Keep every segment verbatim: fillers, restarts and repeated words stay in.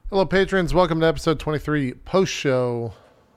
Hello, patrons. Welcome to episode twenty-three post show.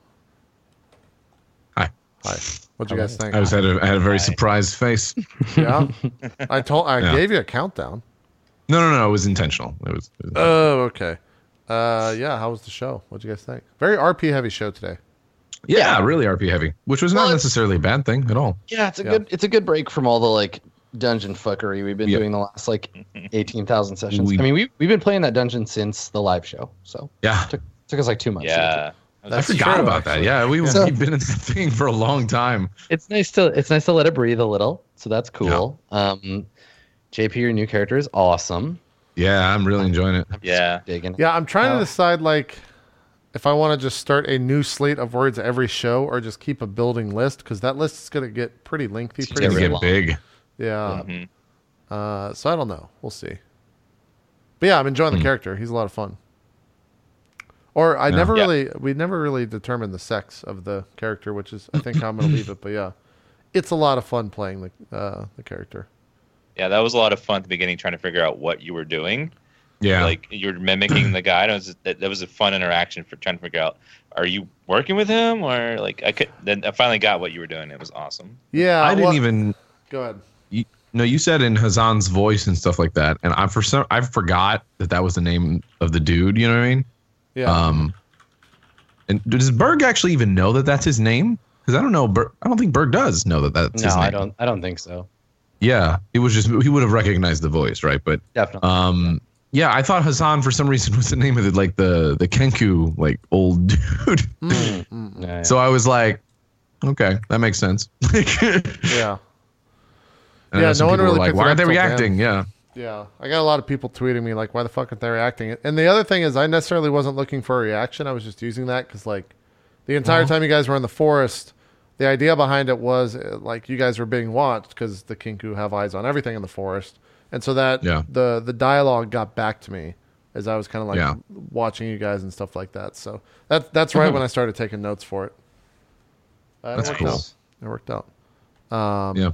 Hi. Hi. What'd you guys think? I was had a, I had a very Hi. surprised face. Yeah. I told. I Yeah. gave you a countdown. No, no, no. It was intentional. It was. It was Oh, okay. Uh, yeah. How was the show? What'd you guys think? Very R P heavy show today. yeah, really R P heavy, which was Well, not it's- necessarily a bad thing at all. Yeah, it's a Yeah. good it's a good break from all the like dungeon fuckery we've been Yep. doing the last like eighteen thousand sessions. We- I mean, we we've been playing that dungeon since the live show, so Yeah, took took us like two months. to get Yeah. I That's forgot true, about actually. that. Yeah, we, So- we've been in the thing for a long time. to- It's nice to it's nice to let it breathe a little, so that's cool. Um, J P, your new character is awesome. Yeah, I'm really enjoying it. I'm Yeah. digging. it. Yeah, I'm trying to Oh. decide like if I want to just start a new slate of words every show or just keep a building list because that list is going to get pretty lengthy. It's Pretty It's Yeah, gonna soon. get really big. Yeah. Mhm. Uh, so I don't know. We'll see. But yeah, I'm enjoying the Hmm. character. He's a lot of fun. Or I Yeah. never Yeah. really, we never really determined the sex of the character, which is I think how I'm gonna leave it. But yeah, it's a lot of fun playing the uh, the character. Yeah, that was a lot of fun at the beginning trying to figure out what you were doing. Yeah, Like you were mimicking the guy. And it was that, that was a fun interaction for trying to figure out are you working with him or like I could then I finally got what you were doing. It was awesome. Yeah, I didn't well- even. go ahead. You, no, you said in Hazan's voice and stuff like that, and I for some I forgot that that was the name of the dude. You know what I mean? Yeah, Um, and does Berg actually even know that that's his name? Because I don't know. Berg, I don't think Berg does know that that's No, his name. I don't. I don't think so. Yeah, it was just he would have recognized the voice, right? But Definitely. um, yeah, I thought Hazan for some reason was the name of the like the the Kenku like old dude. Mm, mm, Yeah, yeah. So I was like, okay, that makes sense. yeah, And Yeah, some no one people were really like, picked why it aren't up they till then. reacting? Yeah, yeah. I got a lot of people tweeting me like, "Why the fuck aren't they reacting?" And the other thing is, I necessarily wasn't looking for a reaction. I was just using that because like the entire Uh-huh. time you guys were in the forest, the idea behind it was uh, like you guys were being watched because the Kinku have eyes on everything in the forest, and so that Yeah. the the dialogue got back to me as I was kind of like Yeah. watching you guys and stuff like that. So that that's right when I started taking notes for it. Uh, it That's worked cool. out. It worked out. Um, yeah.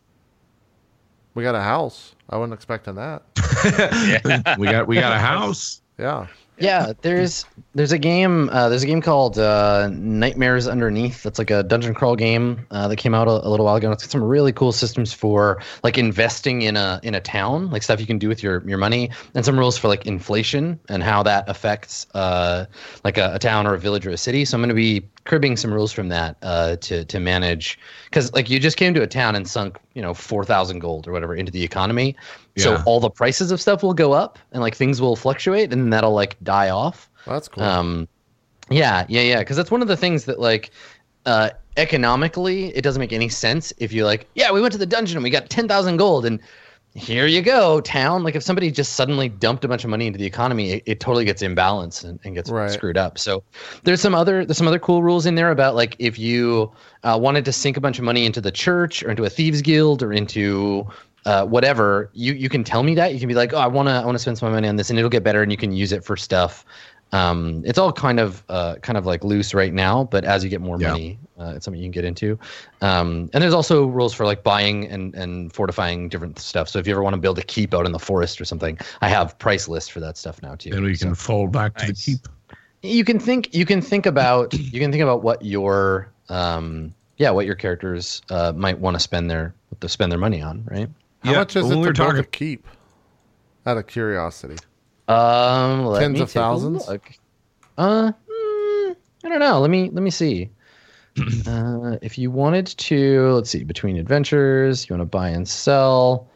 We got a house. I wasn't expecting that. Yeah. we got we got a house. Yeah. Yeah, there's there's a game uh, there's a game called uh, Nightmares Underneath. That's like a dungeon crawl game uh, that came out a, a little while ago. And it's got some really cool systems for like investing in a in a town, like stuff you can do with your, your money, and some rules for like inflation and how that affects uh, like a, a town or a village or a city. So I'm going to be cribbing some rules from that uh, to to manage because like you just came to a town and sunk you know four thousand gold or whatever into the economy. So Yeah. all the prices of stuff will go up and like things will fluctuate and then that'll like die off. Well, that's cool. Um, yeah, yeah, yeah. Because that's one of the things that like uh, economically it doesn't make any sense if you're like, yeah, we went to the dungeon and we got ten thousand gold and here you go, town. Like if somebody just suddenly dumped a bunch of money into the economy, it, it totally gets imbalanced and, and gets Right. screwed up. So there's some other there's some other cool rules in there about like if you uh, wanted to sink a bunch of money into the church or into a thieves guild or into uh, whatever, you you can tell me that. You can be like, oh, I wanna I wanna spend some money on this, and it'll get better, and you can use it for stuff. Um, it's all kind of uh, kind of like loose right now, but as you get more Yeah. money, uh, it's something you can get into. Um, and there's also rules for like buying and, and fortifying different stuff. So if you ever want to build a keep out in the forest or something, I have price lists for that stuff now too. And we can So fold back to the Nice. keep. you can think you can think about you can think about what your um, yeah what your characters uh, might want to spend their what to spend their money on, right? How much is it when to we were build talking, a keep? Out of curiosity. Um, let Tens me of take a thousands? look. Uh, mm, I don't know. Let me let me see. uh, if you wanted to, let's see, between adventures, you want to buy and sell.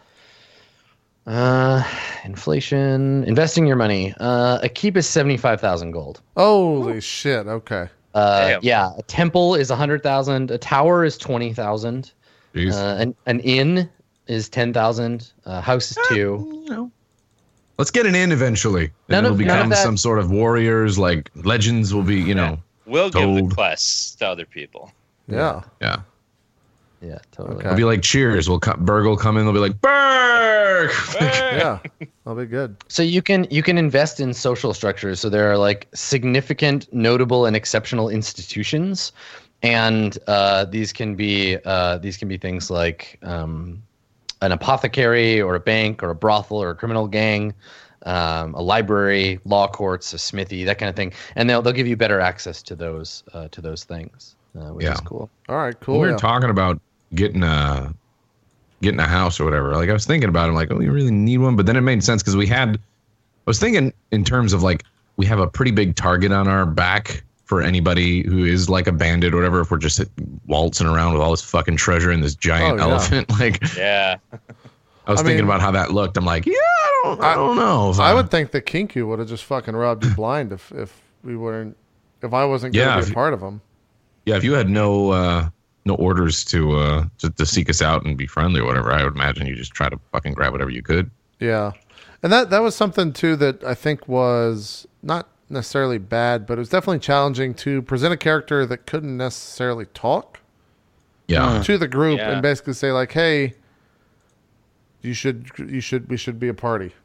Uh, inflation, investing your money. Uh, a keep is seventy-five thousand gold. Holy shit. Okay. Uh, Damn. yeah, a temple is a hundred thousand. A tower is twenty thousand. Jeez. Uh, an an inn is ten thousand. A house is two. you know, let's get an inn eventually. None And it'll of- none of become that- some sort of warriors. Like legends will be, you know, We'll give Gold. the quests to other people. Yeah. yeah. Yeah, totally. Okay. It'll be like Cheers. Will come, Berg will come in. They'll be like Berg. Yeah. That'll be good. So you can you can invest in social structures. So there are like significant, notable, and exceptional institutions, and uh, these can be uh, these can be things like um, an apothecary or a bank or a brothel or a criminal gang, um, a library, law courts, a smithy, that kind of thing, and they'll they'll give you better access to those uh, to those things, uh, which Yeah. is cool. All right, cool. When we were yeah. talking about getting a getting a house or whatever. Like I was thinking about it, I'm like, oh, you really need one, but then it made sense because we had. I was thinking in terms of like we have a pretty big target on our back for anybody who is like a bandit or whatever. If we're just waltzing around with all this fucking treasure and this giant Oh, yeah. elephant, like Yeah. I was I thinking mean- about how that looked. I'm like, yeah, I don't, I, I- don't know. if I would think that Kinku would have just fucking robbed you blind if if we weren't if I wasn't going to Yeah, be if a you- part of them. Yeah, if you had no uh, no orders to, uh, to to seek us out and be friendly or whatever, I would imagine you just try to fucking grab whatever you could. Yeah, and that that was something too that I think was not necessarily bad, but it was definitely challenging to present a character that couldn't necessarily talk Yeah, to the group Yeah. and basically say like, "Hey, you should you should we should be a party."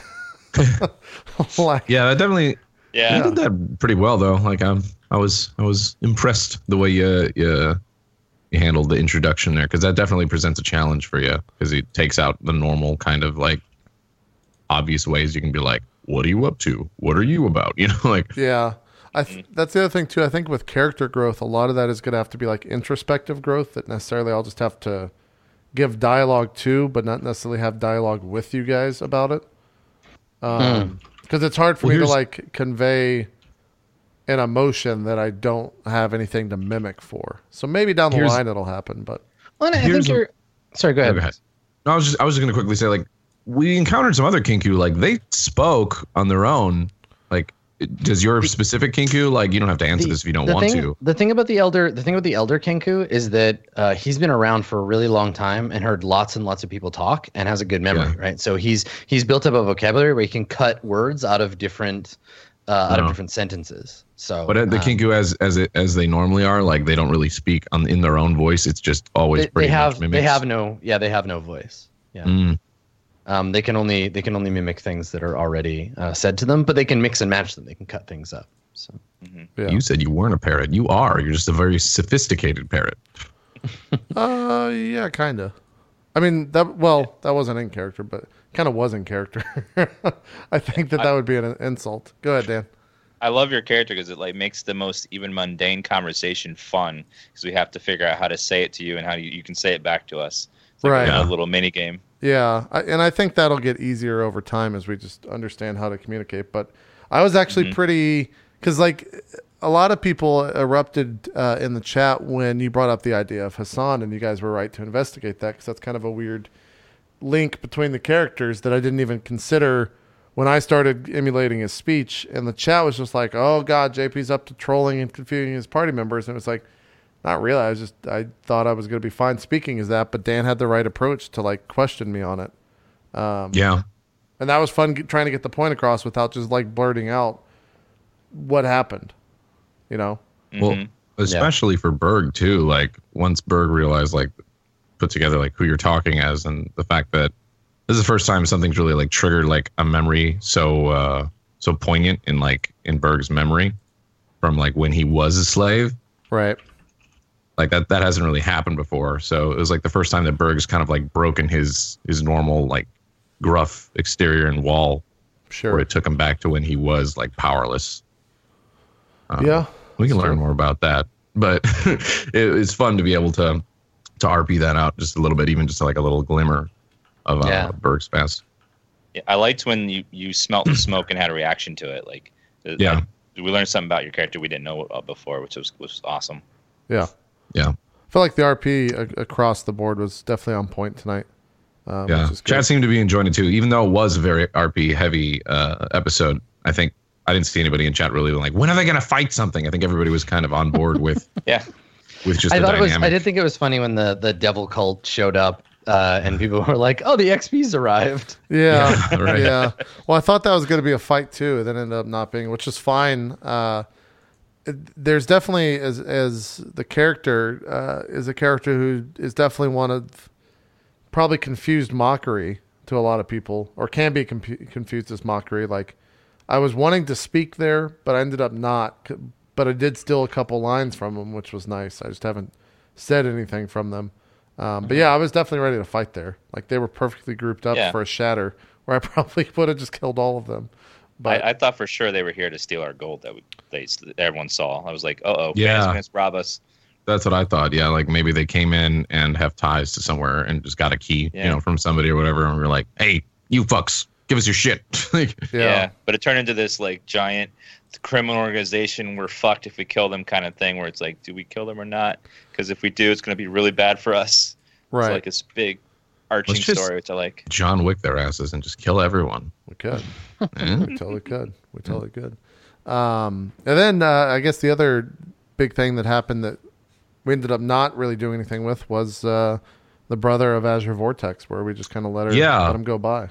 like, yeah, that definitely you Yeah. did that pretty well though. Like um, I was I was impressed the way you you, you handled the introduction there because that definitely presents a challenge for you because it takes out the normal kind of like obvious ways you can be like, what are you up to? What are you about? You know, like yeah. I th- that's the other thing too. I think with character growth, a lot of that is going to have to be like introspective growth that necessarily I'll just have to give dialogue to, but not necessarily have dialogue with you guys about it. Um, because it's hard for Well, me to here's- like convey an emotion that I don't have anything to mimic for. So maybe down the Here's- line it'll happen, but Well, and I Here's think a- you're. Sorry, go Oh, ahead. go ahead. No, I was just I was just gonna quickly say like we encountered some other Kinku like they spoke on their own. Like, does your specific Kinku like you don't have to answer The- this if you don't the want thing, to? The thing about the elder, the thing about the elder Kenku is that uh, he's been around for a really long time and heard lots and lots of people talk and has a good memory, Yeah. right? So he's he's built up a vocabulary where he can cut words out of different uh, out of Oh. different sentences. So, But uh, the uh, Kinku as as it as they normally are, like they don't really speak on in their own voice. It's just always they, pretty they have much mimics. they have no yeah they have no voice. Yeah. Mm, Um, they can only they can only mimic things that are already uh, said to them, but they can mix and match them. They can cut things up. So yeah. You said you weren't a parrot. You are. You're just a very sophisticated parrot. Uh, yeah, kind of. I mean, that well, that wasn't in character, but kind of was in character. I think that that would be an insult. Go ahead, Dan. I love your character because it like makes the most even mundane conversation fun because we have to figure out how to say it to you and how you, you can say it back to us. It's like Right. a, Yeah. little mini game. Yeah, I, and I think that'll get easier over time as we just understand how to communicate. But I was actually pretty because like a lot of people erupted uh, in the chat when you brought up the idea of Hassan, and you guys were right to investigate that because that's kind of a weird link between the characters that I didn't even consider when I started emulating his speech. And the chat was just like, "Oh God, J P's up to trolling and confusing his party members," and it was like. Not really. I was just I thought I was going to be fine speaking as that, but Dan had the right approach to like question me on it, Yeah. and that was fun get, trying to get the point across without just like blurting out what happened. You know? Well, Mhm. especially for Berg too. Like once Berg realized, like, put together like who you're talking as, and the fact that this is the first time something's really like triggered like a memory so uh, so poignant in like in Berg's memory from like when he was a slave. Right. Like that that hasn't really happened before. So it was like the first time that Berg's kind of like broken his his normal like gruff exterior and wall, where Sure. it took him back to when he was like powerless. Um, Yeah. we can that's learn true. more about that, but it, it's fun to be able to to R P that out just a little bit, even just like a little glimmer of uh, Yeah. Berg's past. Yeah, I liked when you, you smelt the smoke and had a reaction to it. Like, uh, Yeah. like, we learned something about your character we didn't know about before, which was was awesome. Yeah. Yeah, I feel like the R P a- across the board was definitely on point tonight. Um, yeah. Which is good. Chad seemed to be enjoying it too, even though it was a very R P heavy uh, episode. I think I didn't see anybody in chat really like, when are they going to fight something? I think everybody was kind of on board with Yeah. with just I the thought it was. dynamic. I did think it was funny when the the devil cult showed up uh, and people were like, "Oh, the X P's arrived." Yeah, Yeah, right. yeah. Well, I thought that was going to be a fight too. It then ended up not being, which is fine. Uh, it, there's definitely as as the character uh, is a character who is definitely one of probably confused mockery to a lot of people, or can be confu- confused as mockery. Like I was wanting to speak there, but I ended up not. c- But I did steal a couple lines from them, which was nice. I just haven't said anything from them. Um, but yeah, I was definitely ready to fight there. Like they were perfectly grouped up Yeah. for a shatter, where I probably would have just killed all of them. But I, I thought for sure they were here to steal our gold that we, they everyone saw. I was like, uh oh, Yeah. fans gonna rob us. That's what I thought. Yeah, like maybe they came in and have ties to somewhere and just got a key, Yeah. you know, from somebody or whatever, and we are like, "Hey, you fucks, give us your shit." Like, yeah, Yeah. but it turned into this like giant criminal organization. We're fucked if we kill them kind of thing. Where it's like, do we kill them or not? Because if we do, it's gonna be really bad for us. right. It's like this big arching Let's just- story, which I like. John Wick their asses and just kill everyone. we could. Eh? We totally could. We totally could. Um, and then uh, I guess the other big thing that happened that we ended up not really doing anything with was uh, the brother of Azure Vortex, where we just kind of let her Yeah. let him go by.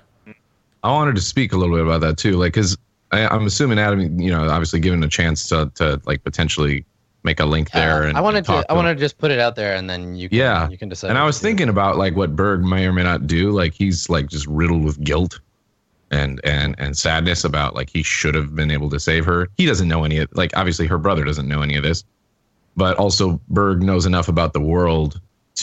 I wanted to speak a little bit about that too, like, because I'm assuming Adam, you know, obviously given a chance to to like potentially make a link there. Uh, and I wanted and talk to. I him. wanted to just put it out there, and then you can. Yeah. You can decide. And I what was to do. thinking about like what Berg may or may not do. Like he's like just riddled with guilt and and and sadness about like he should have been able to save her. He doesn't know any of like obviously her brother doesn't know any of this, but also Berg knows enough about the world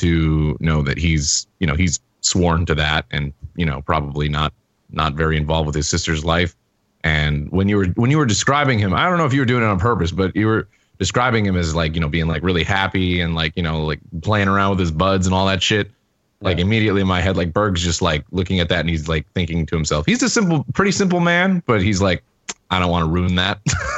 to know that he's you know he's sworn to that and you know probably not not very involved with his sister's life. And when you were when you were describing him, I don't know if you were doing it on purpose, but you were describing him as like you know being like really happy and like you know like playing around with his buds and all that shit. Like Yeah. immediately in my head, like Berg's just like looking at that and he's like thinking to himself, he's a simple, pretty simple man, but he's like, I don't want to ruin that.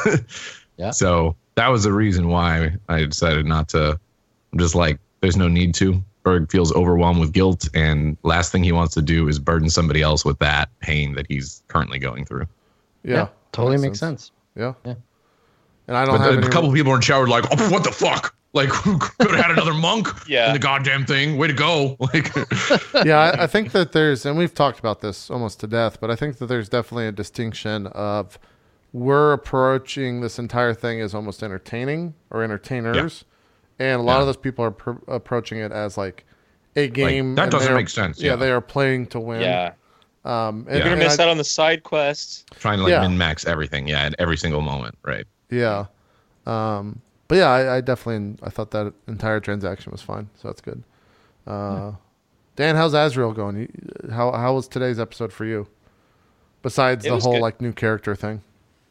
Yeah. So that was the reason why I decided not to. I'm just like, there's no need to. Berg feels overwhelmed with guilt, and last thing he wants to do is burden somebody else with that pain that he's currently going through. Yeah, totally makes sense. Yeah. Yeah. And I don't But have a any. couple people in the shower were like, oh, what the fuck? Like, who could have had another monk Yeah. in the goddamn thing? Way to go. Like, yeah, I, I think that there's, and we've talked about this almost to death, but I think that there's definitely a distinction of we're approaching this entire thing as almost entertaining or entertainers, and a lot Yeah. of those people are pr- approaching it as like a game. that and doesn't they're- make sense, Yeah, yeah. they are playing to win. Yeah, Um, and, Yeah. you're gonna and miss I- out on the side quests. trying to like Yeah. min max everything. Yeah. At every single moment. Right. Yeah. Um, but yeah, I, I definitely, I thought that entire transaction was fine. So that's good. Uh, Dan, how's Azrael going? You- How, how was today's episode for you? Besides It the was whole good. like new character thing.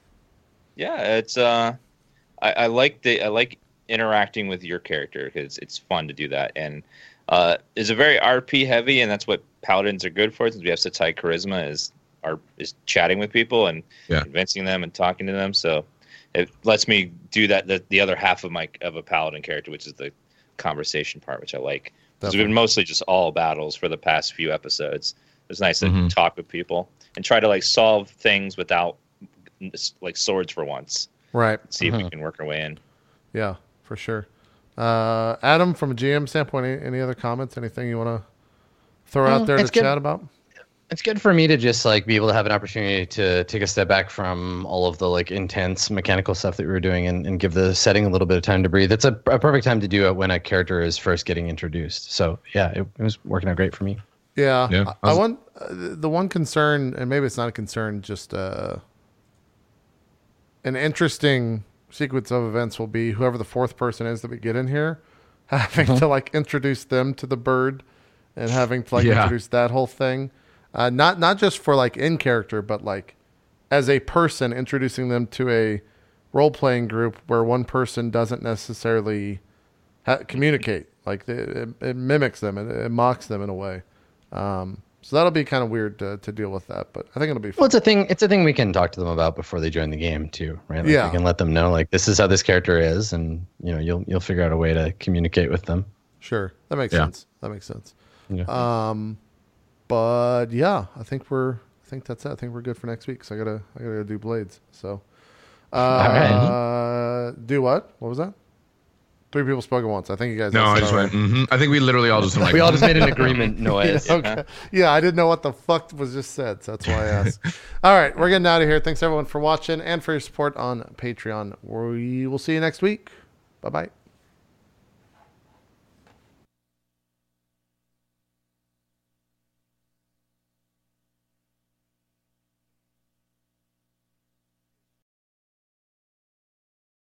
Yeah, it's uh, I, I like the I like interacting with your character because it's fun to do that, and uh, it's a very R P heavy, and that's what paladins are good for. Since we have such high charisma, is our is chatting with people and Yeah. convincing them and talking to them. So it lets me do that. The, the other half of my of a paladin character, which is the conversation part, which I like. It's been mostly just all battles for the past few episodes. It's nice to Mhm. talk with people and try to like solve things without like swords for once. Right. See if we Mhm. can work our way in. Yeah, for sure. Uh, Adam, from a G M standpoint, any, any other comments? Anything you want to throw out Mm, there to it's good. chat about? It's good for me to just like be able to have an opportunity to take a step back from all of the like intense mechanical stuff that we were doing and, and give the setting a little bit of time to breathe. It's a, a perfect time to do it when a character is first getting introduced. So yeah, it, it was working out great for me. Yeah. Yeah, I, I I was- want uh, the one concern, and maybe it's not a concern, just uh, an interesting sequence of events will be whoever the fourth person is that we get in here, having Mm-hmm. to like introduce them to the bird, and having to like Yeah. introduce that whole thing. Uh, not not just for like in character, but like as a person, introducing them to a role playing group where one person doesn't necessarily ha- communicate. Like it, it, it mimics them and it, it mocks them in a way. Um, so that'll be kind of weird to, to deal with that, but I think it'll be fun. Well, it's a thing. It's a thing we can talk to them about before they join the game too, right? Like Yeah. we can let them know like this is how this character is, and you know you'll you'll figure out a way to communicate with them. Sure, that makes Yeah. sense. That makes sense. Yeah. Um, but yeah, I think we're. I think that's it. I think we're good for next week. So I gotta. I gotta go do Blades. So. Uh, Do what? What was that? Three people spoke at once. I think you guys. No, all I said just all went, right. mm-hmm. I think we literally all just went like, we all just made an agreement noise. Yeah, okay. Yeah, I didn't know what the fuck was just said, so that's why I asked. All right, we're getting out of here. Thanks everyone for watching and for your support on Patreon. We will see you next week. Bye bye.